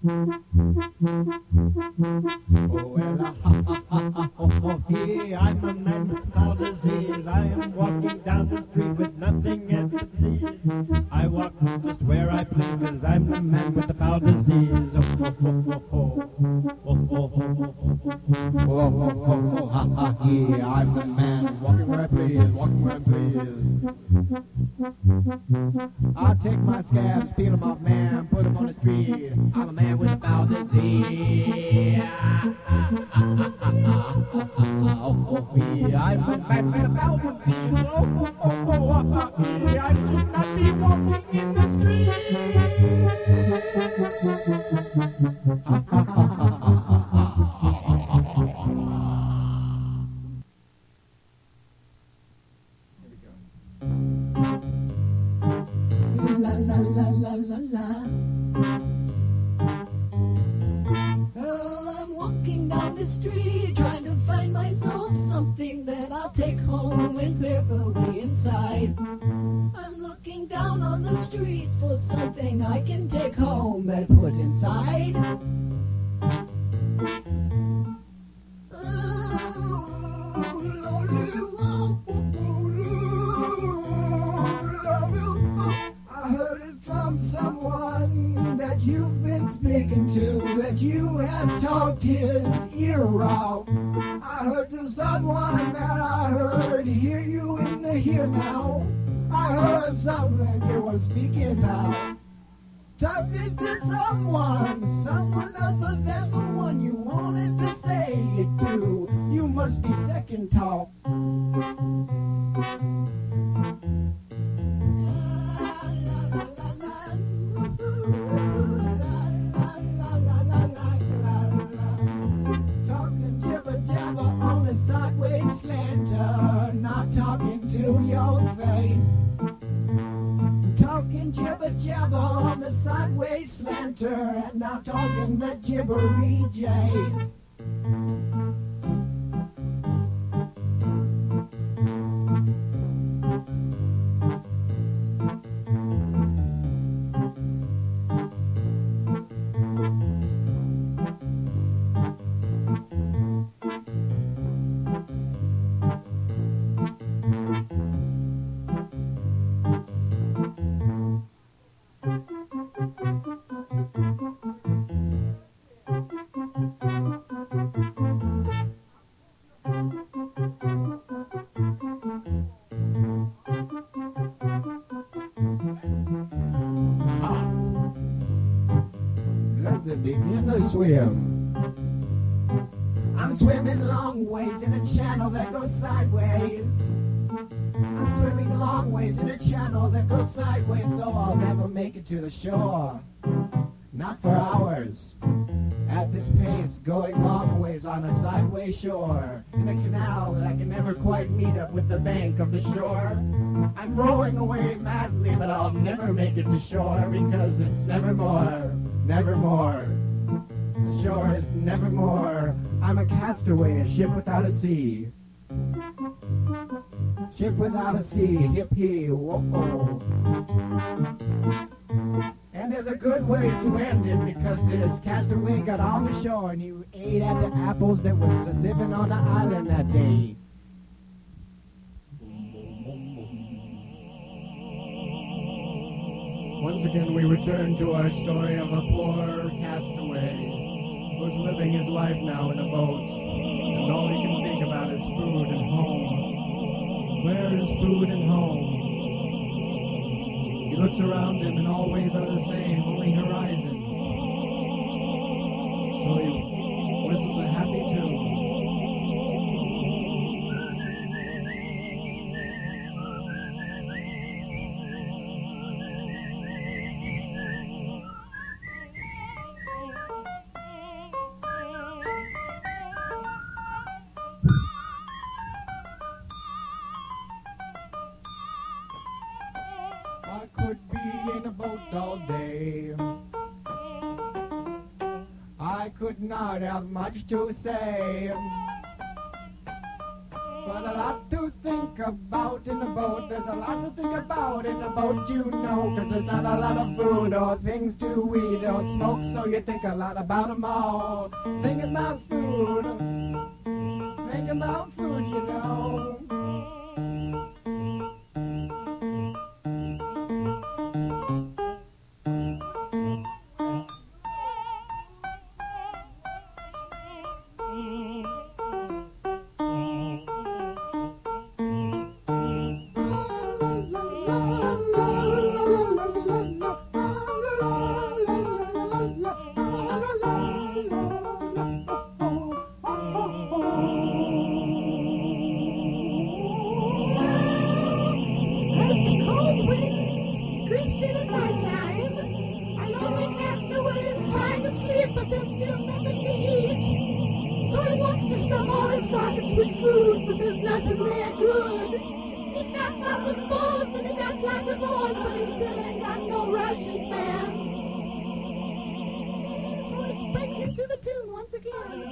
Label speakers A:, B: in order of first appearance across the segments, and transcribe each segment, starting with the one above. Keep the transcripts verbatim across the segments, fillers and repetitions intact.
A: well, ah, ha, ha, ha, ha, ho, ho, hey, I'm a man with foul disease. I am walking down the street with nothing else but disease. I walk just where I please, cause I'm the man with the foul disease. Oh, ho, ho, ho, ho. Oh, ho, ho, ho, ho, ho.
B: Oh, ho, ho, ho, ha, ha, yeah, I'm the man, walking where I please, walking where I please. I take my scabs, peel them off, man, put them on the street. I'm a man with a foul disease. Oh, oh, yeah, I'm a man with a foul disease. Oh, oh, oh, oh, ha, ha, yeah, I should not be walking in the street. Ha, ha, ha, ha, ha, ha.
C: La la la la la la. Oh, I'm walking down the street trying to find myself something that I'll take home and prayerfully inside. I'm looking down on the streets for something I can take home and put inside. Someone that you've been speaking to, that you have talked his ear out. I heard to someone that I heard hear you in the here now. I heard something you were speaking now. Talking to someone, someone other than the one you wanted to say it to. You must be second talk. Sideways slanter, not talking to your face. Talking jibber jabber on the sideways slanter, and not talking the gibbery jay. Begin to swim. I'm swimming long ways in a channel that goes sideways. I'm swimming long ways in a channel that goes sideways, so I'll never make it to the shore. Not for hours. At this pace, going long ways on a sideways shore, in a canal that I can never quite meet up with the bank of the shore. I'm rowing away madly, but I'll never make it to shore, because it's nevermore, nevermore. The shore is nevermore. I'm a castaway, a ship without a sea. Ship without a sea, hip hee, whoa. And there's a good way to end it, because this castaway got on the shore and he ate at the apples that was living on the island that day.
A: Once again we return to our story of a poor castaway who's living his life now in a boat, and all he can think about is food and home. Where is food and home? He looks around him and all ways are the same, only horizons. So he whistles a happy tune.
B: I could be in a boat all day. I could not have much to say, but a lot to
C: think about in a boat. There's a lot to think about in a boat, you know. Cause there's not a lot of food or things to eat or smoke. So you think a lot about them all. Think about food. Think about food, you know.
B: Into the tune once again.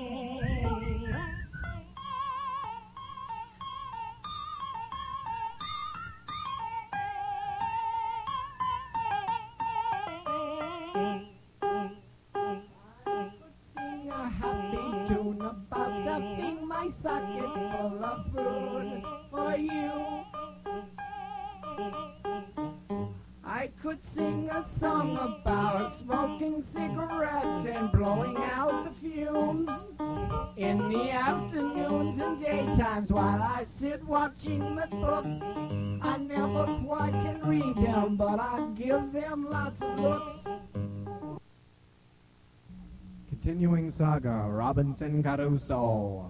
C: Sing a happy tune about stuffing my sockets full of food for you. I could sing a song about smoking cigarettes and blowing out the fumes in the afternoons and daytimes while I sit watching the books. I never quite can read them, but I give them lots of looks. Continuing saga, Robinson Crusoe.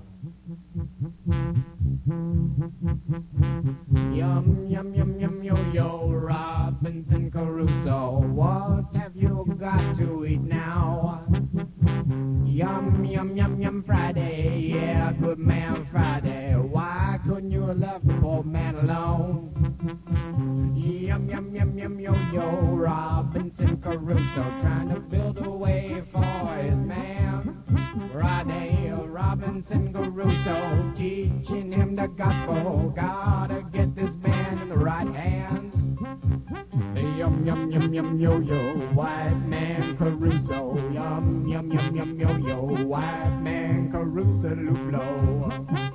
C: Yum, yum, yum, yum, yo, yo, Robinson Crusoe. What have you got to eat now? Yum, yum, yum, yum, Friday. Yeah, good man, Friday. Why couldn't you have left the poor man alone? Yum, yum, yum, yum, yo, yo, Robinson Crusoe. Trying to build a way for his man. Friday, Robinson Crusoe, teaching him the gospel. Gotta get this man in the right hand. Yum, yum, yum, yum, yo, yo, white man Crusoe. Yum, yum, yum, yum, yo, yo, white man Crusoe, loop-low.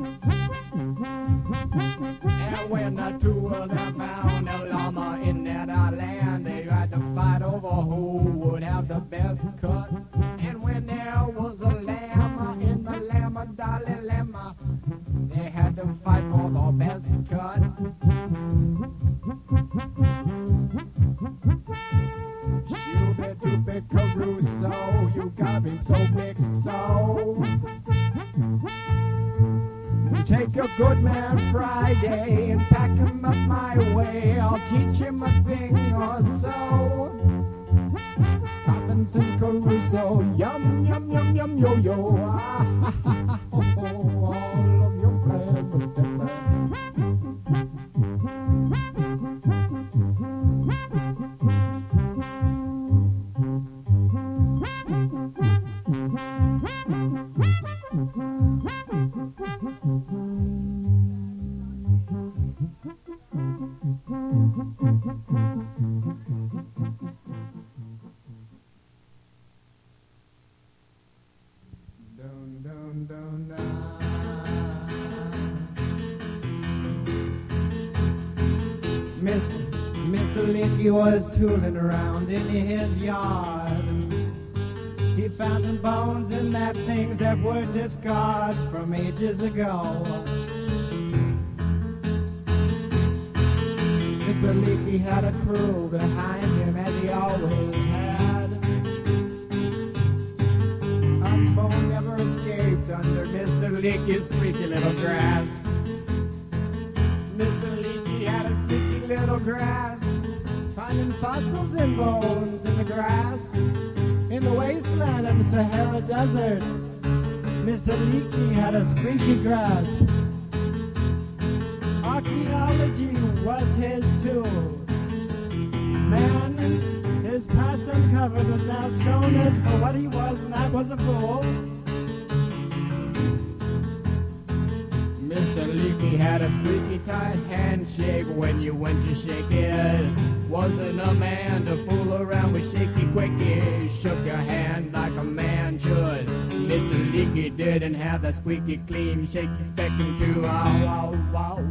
C: And when the two of them found a llama in that land, they had to fight over who would have the best cut. And when there was a llama in the llama dolly llama, they had to fight for the best cut. Shooby-dooby Crusoe, you got me so mixed so. Take your good man Friday and pack him up my way. I'll teach him a thing or so. Robinson Crusoe, yum, yum, yum, yum, yo, yo. Ah, ha, ha, ha, ho, ho, all of your plan with the plan. Dun, dun, dun, dun. Mister Mister Licky was tooling around in his yard. He found some bones in that things that were discarded from ages ago. Mister Leakey had a crew behind him as he always had. A bone never escaped under Mister Leakey's squeaky little grasp. Mister Leakey had a squeaky little grasp, finding fossils and bones in the grass in the wasteland of the Sahara Desert. Mister Leakey had a squeaky grasp. Archaeology was his tool. Man, his past uncovered, was now shown as for what he was, and that was a fool. Mister Leakey
B: Leaky had a squeaky tight handshake when you went to shake it. Wasn't a man to fool around with shaky quickie. Shook your hand like a man should. Mister Leaky didn't have that squeaky clean shake. Expect him to. Ow, ow, ow.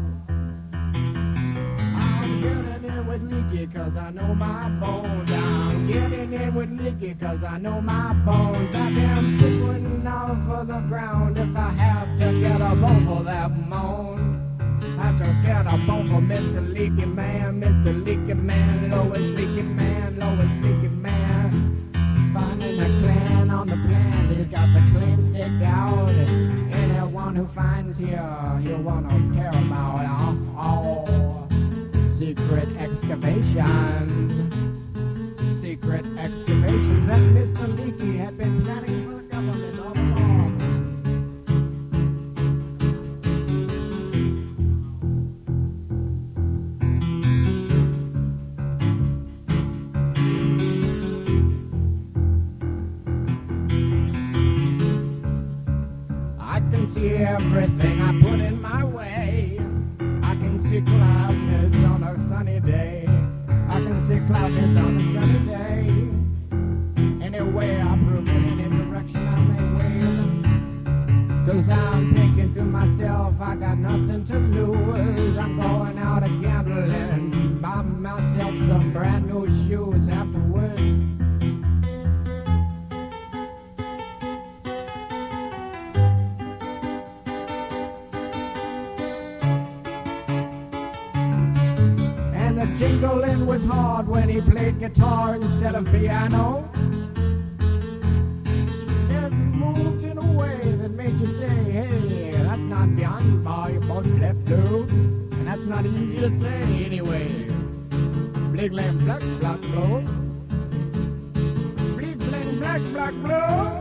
B: I'm getting in with Leaky cause I know my bones. I'm getting in with Leaky cause I know my bones. I can put off of the ground if I have to get a bone for that moan. Have to get a bone for Mister Leaky Man, Mister Leaky Man, lowest leaky man, lowest leaky man. Finding a clan on the plan, he's got the claim staked out. Anyone who finds here, he'll want to tear him out. Oh, oh. Secret excavations, secret excavations that Mister Leaky had been planning for the government all along. I can see everything I put in my way. I can see cloudness on a sunny day. I can see cloudness on a sunny day. Anyway, I prove it in any direction I may wave. Cause I'm thinking to myself, I got nothing to lose. I'm going out a gambling, buy myself some brand new shoes afterwards. Jingling was hard when he played guitar instead of piano. It moved in a way that made you say, hey, that's not beyond my bottom left blue. And that's not easy to say anyway. Blig, blang, black, black, blow. Blig, blang, black, black, blow.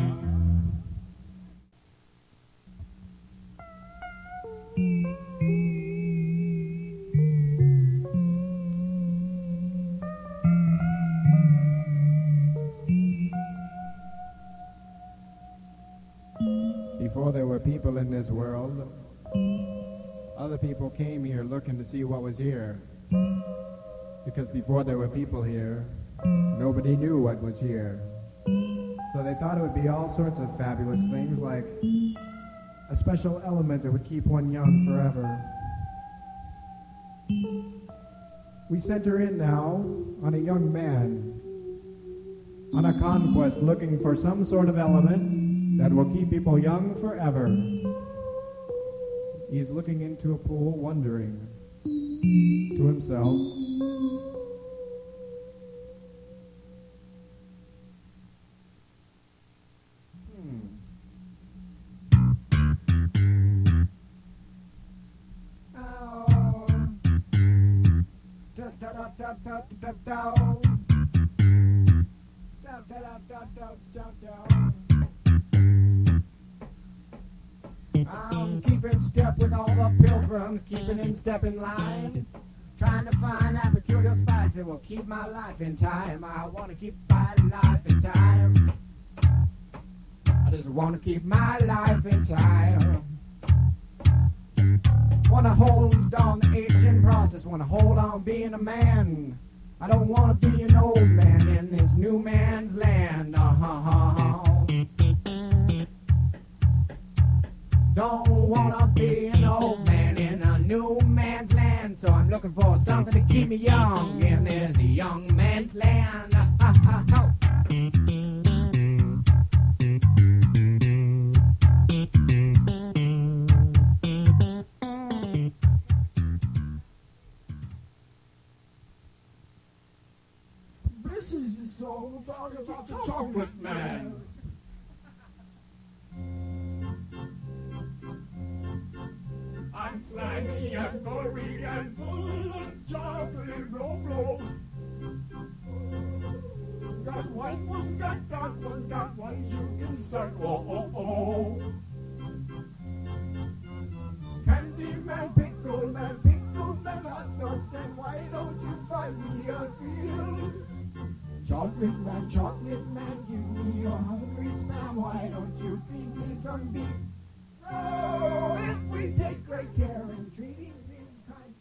A: Before there were people in this world, other people came here looking to see what was here. Because before there were people here, nobody knew what was here. So they thought it would be all sorts of fabulous things, like a special element that would keep one young forever. We sent her in now on a young man, on a conquest looking for some sort of element that will keep people young forever. He is looking into a pool, wondering to himself, hmm. Oh. Da da da da da da da. Da da da da da da da. I'm keeping step with all the pilgrims, keeping in step in line, trying to find that peculiar spice that will keep my life in time. I want to keep my life in time. I just want to keep my life in time. Want to hold on the aging process, want to hold on being a man. I don't want to be an old man in this new man's land. Uh-huh. Don't wanna be an old man in a new man's land, so I'm looking for something to keep me young in this young man's land.
B: This is the song about, about the chocolate man. I'm slimy and gory and full of chocolate blow blow. Got white ones, got dark ones, got ones you can suck. Oh, oh, oh. Candy man, pickle man, pickle man, hot dogs, then why don't you find me a field? Chocolate man, chocolate man, give me your hungry spam. Why don't you feed me some beef?
C: Oh, if we take great care in treating things kind.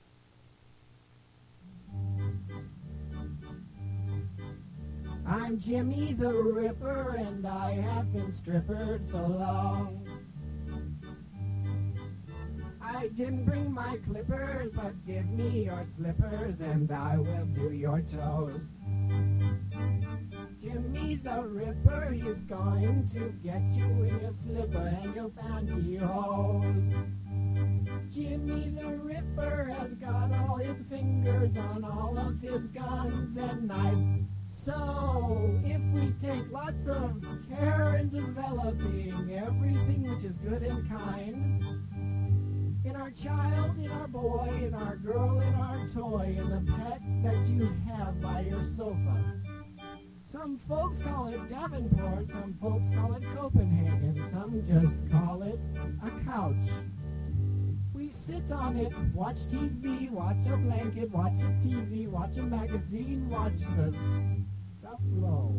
C: I'm Jimmy the Ripper, and I have been strippered so long. I didn't bring my clippers, but give me your slippers, and I will do your toes. Jimmy the Ripper, he's going to get you in your slipper and your pantyhose. Jimmy the Ripper has got all his fingers on all of his guns and knives. So, if we take lots of care in developing everything which is good and kind, in our child, in our boy, in our girl, in our toy, in the pet that you have by your sofa. Some folks call it Davenport, some folks call it Copenhagen, some just call it a couch. We sit on it, watch T V, watch a blanket, watch a T V, watch a magazine, watch the stuff flow.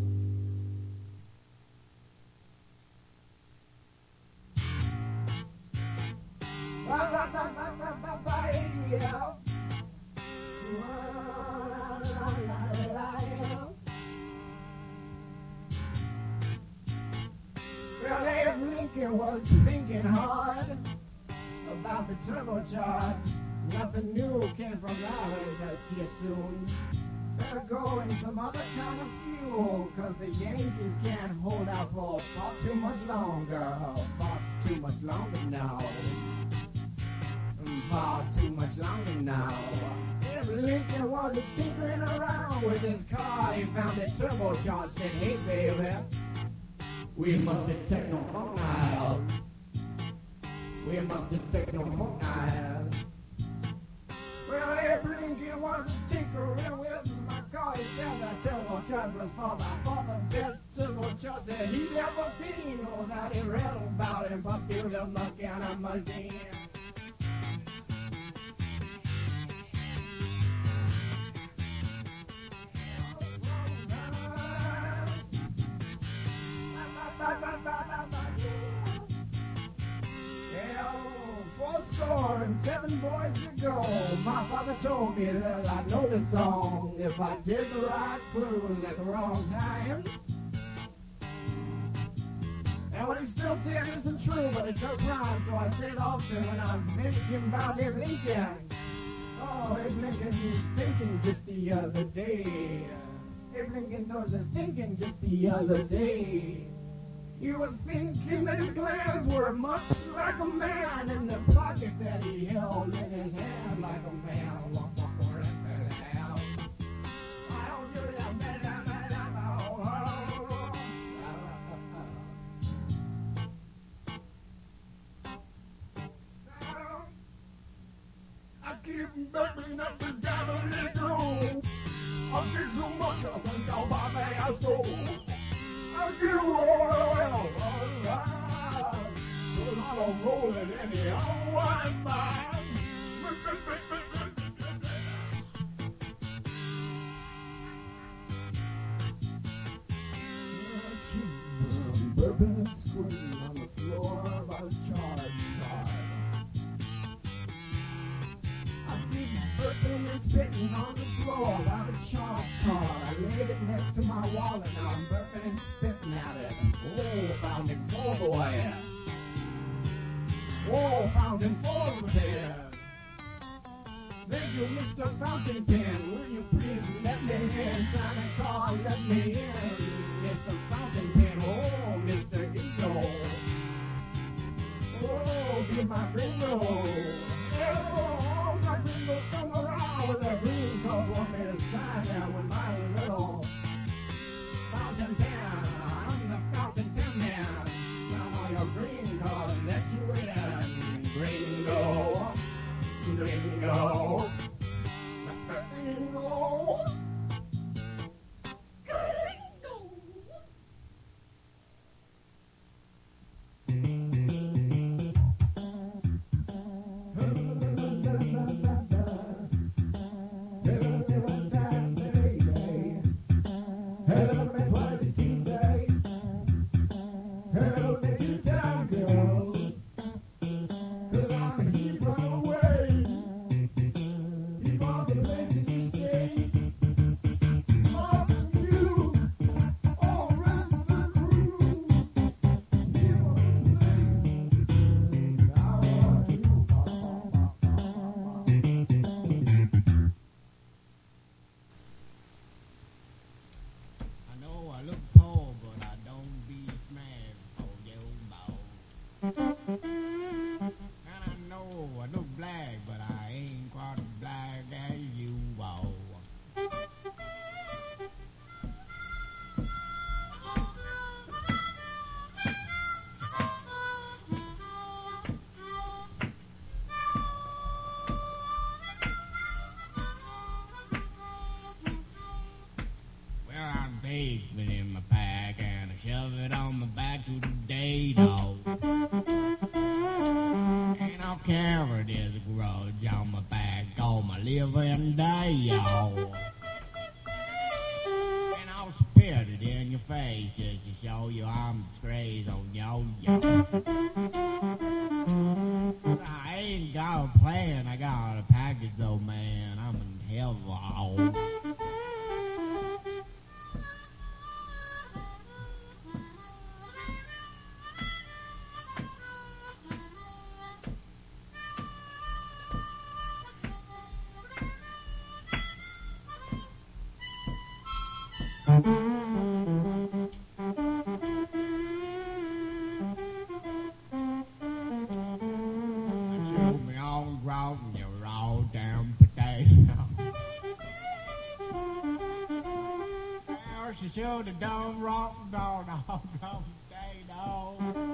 C: Well, Abe Lincoln was thinking hard about the turbocharge. Nothing new came from that, as he assumed. Better go in some other kind of fuel, cause the Yankees can't hold out for far too much longer. Far too much longer now. Far too much longer now. If Lincoln was a tinkering around with his car, he found a turbocharged, said, hey baby, we must detect no phone dial. We must detect no phone dial. Well, Abe Lincoln was a tinkering with my car. He said that turbocharged was for by far the best turbocharged that he'd ever seen. Oh, that he read about in Popular Mechanic Magazine. Four score and seven boys ago, my father told me that I'd know this song if I did the right clues at the wrong time. And what he still said isn't true, but it does rhyme, so I said it often when I'm thinking about Abe Lincoln. Oh, Abe Lincoln, he was thinking just the other day. Abe Lincoln was thinking just the other day. He was thinking that his glands were much like a man in the pocket that he held in his hand like a man. I keep burning up the gambling room. I get so much I think I'll buy my ass go. I get oil, cause I don't roll it anyhow. Why am I? Burping and squirting on the floor by the charge card. I keep burping and spitting on the floor by the charge card. I laid it next to my wallet, now I'm burping and spitting at it. Oh, fountain full boy. Oh, fountain full there. Thank you, Mister Fountain Pen. Will you please let me in? Sign a call, let me in. Mister Fountain Pen, oh, Mister Gringo. Oh, be my gringo. Oh, my gringos come around with their green cards, want me to sign them with my little fountain pen. I'm the fountain pen man. Sign all your green cards and let you in. Gringo. Gringo. Gringo.
B: y'all. And I'll carry this grudge on my back all my living day, y'all. And I'll spit it in your face just to show you I'm disgrace on y'all, y'all. I ain't got a plan, I got a package though, man. I'm in hell, y'all. Shoot me on ground, you raw damn potato. Well, she should have done wrong, gone all ground potato.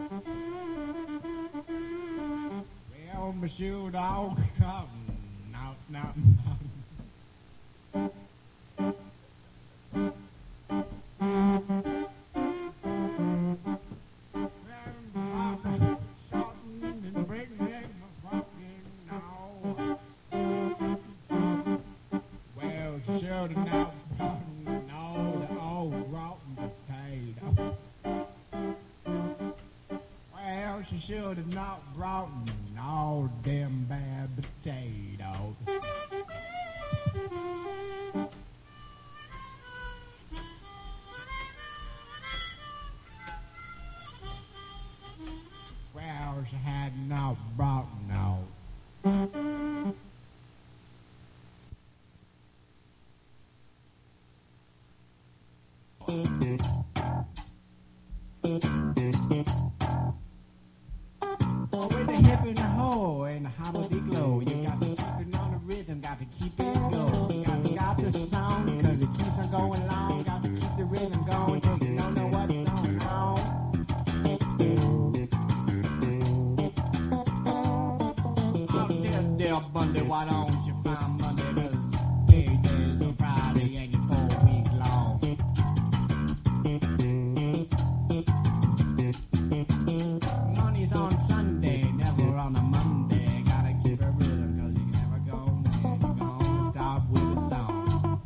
B: Well, me shoot all come, no, no, no. She should have not brought no damn bad potato. Well, she had not brought no. With the hip and the hoe and the holiday glow, you got to keep it on the rhythm, got to keep it going. You got to got the song, cause it keeps on going long. Got to keep the rhythm going till you don't know what's on. Oh, dear, dear Bundy, why don't you find Monday? Cause paydays on Friday and you're four weeks long. Money's on Sunday, never on a Monday. Gotta keep a rhythm, cause you never go there. You're gonna stop with a song.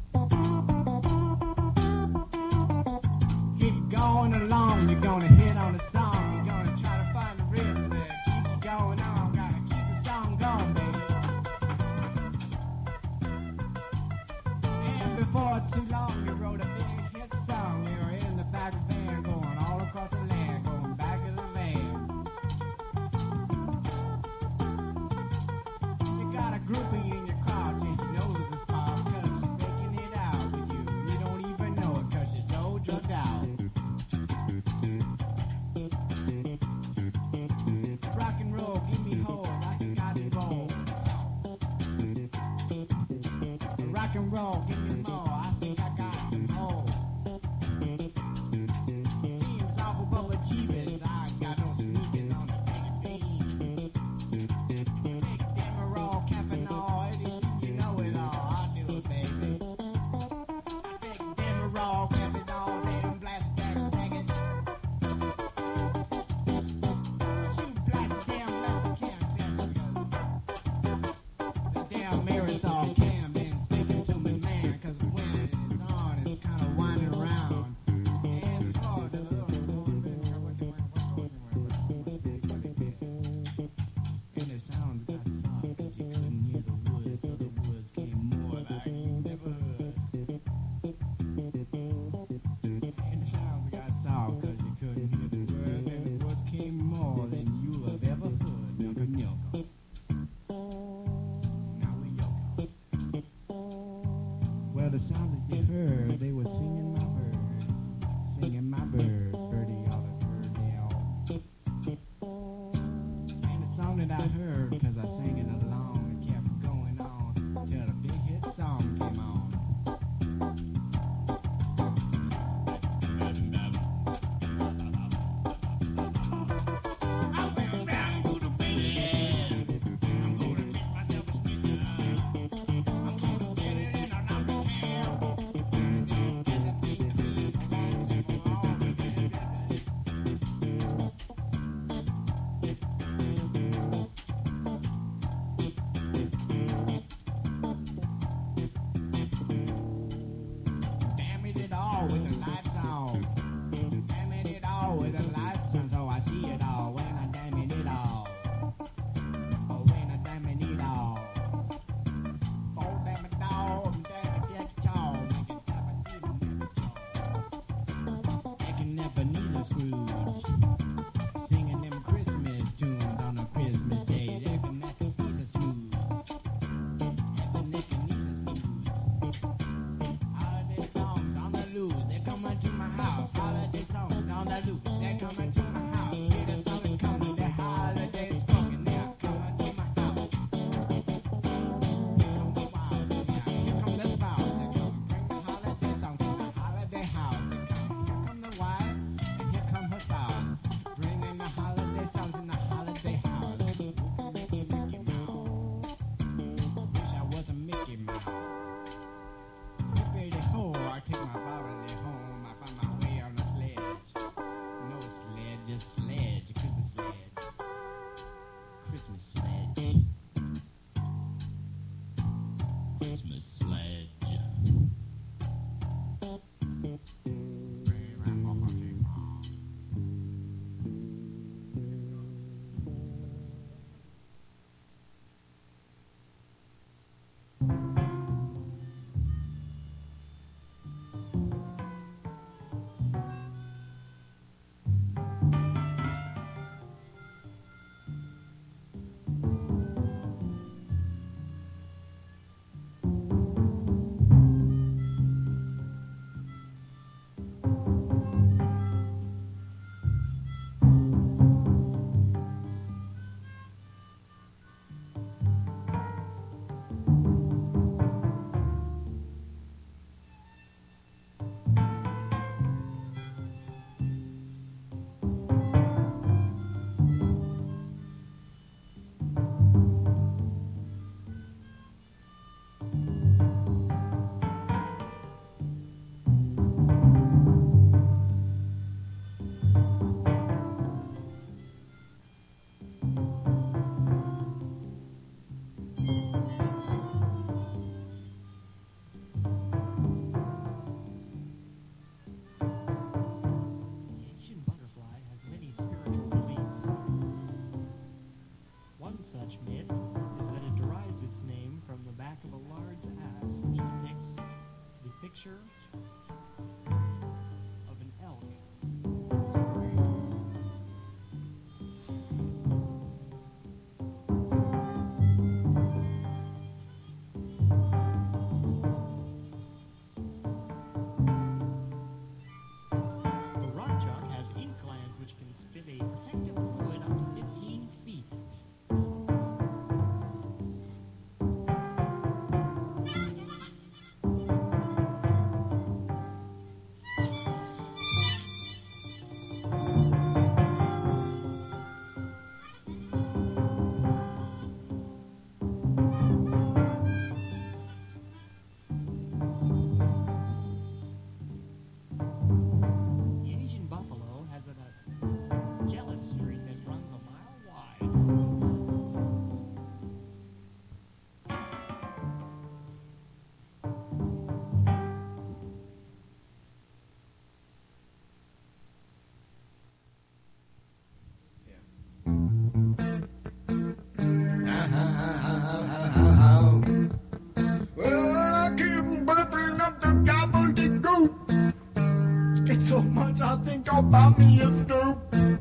B: Keep going along, you're gonna hit on a song. You're gonna try to find the rhythm that keeps you going on. Gotta keep the song going, baby. And before too long, you wrote a big hit song. You're in the back of the van, going all across the land, going back of the van. You got a groupie in your car, chasing nose the spots, cause she's making it out with you. You don't even know it, cause she's so drugged out. Rock and roll, give me hold, I can got it roll. Rock and roll, give me more, I think I got some hold. Seems awful, but with Jeebus, I got no sneakers on the baby. Take Demerol, Caffeinol, Eddie, you know it all, I do it, baby. Take Demerol, Caffeinol, they don't blast back a second. Shoot, blast damn, blast a cam, says the damn aerosol cam been speaking to me, man, cause when it's on, it's kind of winding around. And it's hard to look. And the sounds got soft, cause you couldn't hear the woods, so the woods came more like you never heard. And the sounds got soft, cause you couldn't hear the words, and the woods came more than you have ever heard. Nyoko, nyoko. Now we yoko. Well, the sounds that you heard, they were singing my bird, singing my bird, birdie ought to heard down. And the song that I heard, cause I sang it along, it kept going on till the big hit song came on. I went down to the bed. I'm gonna fix myself a stitcher. I'm gonna get it in a number can.
D: Christmas sledge.
E: So much I think I'll buy me a scoop.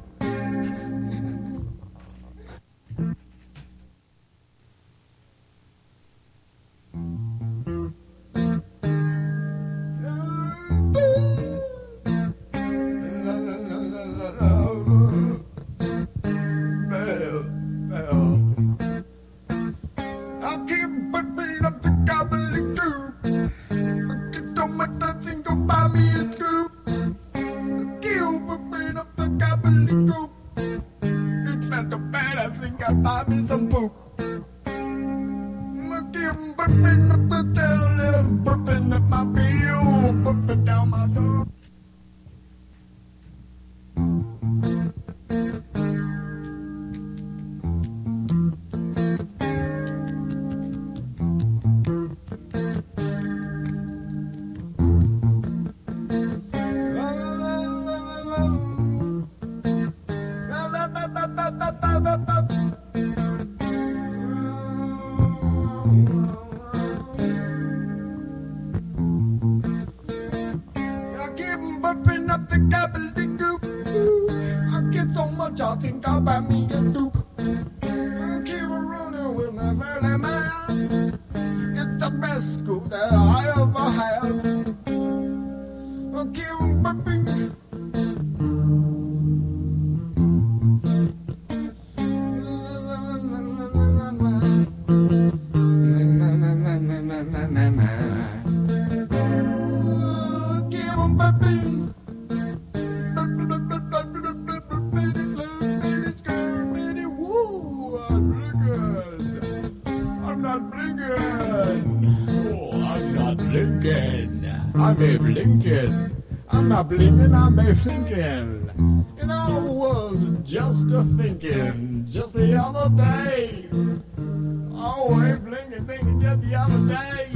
E: I keep whipping up the gobbledygook. I get so much I think I'll buy me a scoop. It's not so bad, I think I'll buy me some poop. I keep burping up the tail, burping up my bill, burping down my door. Burping up the gobbledygook. I get so much I think I'll buy me a scoop. I keep running with my fairly man. It's the best scoop that I ever had. I keep burping. I'm Abe Lincoln. I'm not blinking, I'm Abe Lincoln. And I was just a thinking, just the other day. Oh, Abe Lincoln thinking, said the other day,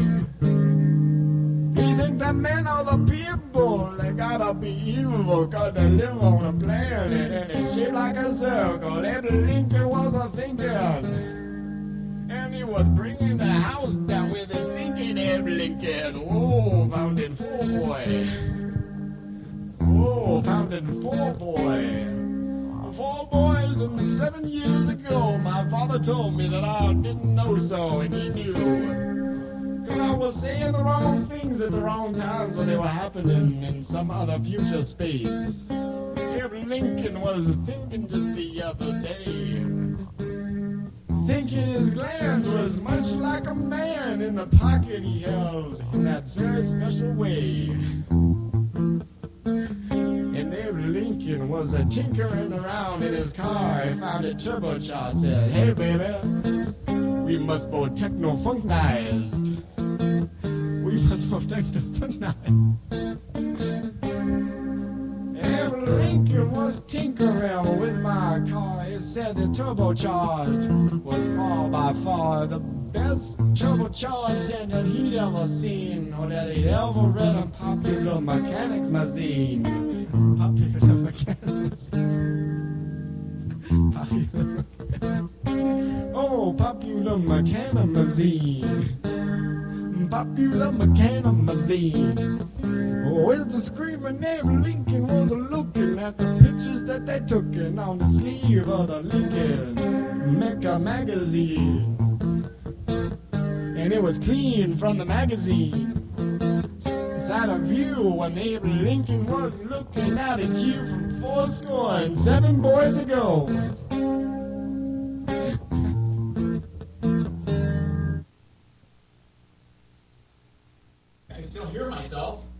E: he think the men are the people, they gotta be evil, cause they live on a planet and it's shaped like a circle. Abraham Lincoln was a thinking, and he was bringing the house down with his thinking. Abraham Lincoln, oh, founding four boy, oh, founding four boy. Four boys and seven years ago, my father told me that I didn't know so, and he knew. Cause I was saying the wrong things at the wrong times when they were happening in some other future space. Abraham Lincoln was thinking just the other day, thinking his glands was much like a man in the pocket he held in that very special way. And Abraham Lincoln was a tinkering around in his car. He found it turbocharged. Said, "Hey, baby, we must go techno-funknized. We must go techno-funknized." Abraham Lincoln was tinkering with my car. He said the turbocharged was far by far the best turbocharged engine he'd ever seen, or that he'd ever read in Popular Mechanics magazine. Popular Mechanics. Popular Mechanics. Oh, Popular Mechanics magazine. Popular Mechanics magazine. Oh, it's a screaming Abraham Lincoln was looking at the pictures that they took in on the sleeve of the Lincoln Mecca magazine. And it was clean from the magazine. Inside a view when Abraham Lincoln was looking out at you from four score and seven boys ago. I can still hear myself.